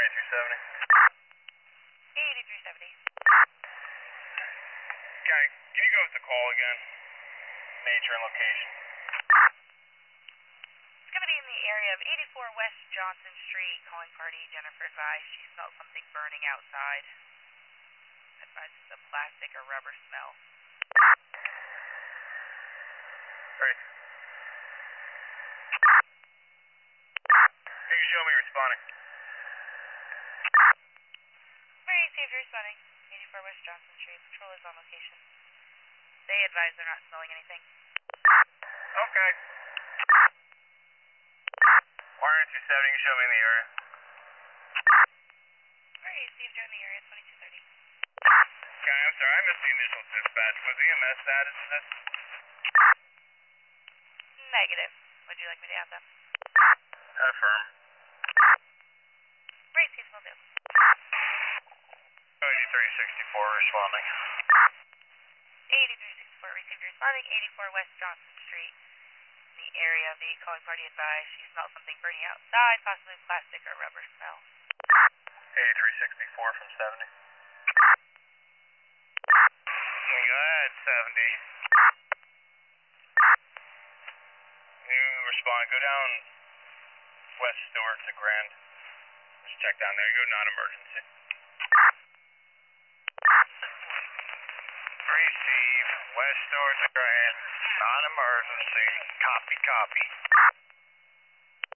8370. 8370. Guy, can you go with the call again? Nature and location. It's going to be in the area of 84 West Johnson Street. Calling party. Jennifer advised she smelled something burning outside. Advised it's a plastic or rubber smell. Right. Can you show me responding? Very safe responding. 84 West Johnson Street. Patrol is on location. They advise they're not smelling anything. Okay. Wire 270, you can show me in the area. Very safe, you're in the area. 2230. Okay, I'm sorry, I missed the initial dispatch. Was EMS added to this? Negative. Would you like me to add them? Affirm. Very safe, will do. 8364 responding. 8364 received responding. 84 West Johnson Street. In the area, the calling party advised she smelled something burning outside, possibly plastic or rubber smell. 8364 from 70. Go ahead, 70. You respond. Go down West Stewart to Grand. Just check down there. Go non-emergency. Receive West Stewart to Grand. Non-emergency. Copy, copy.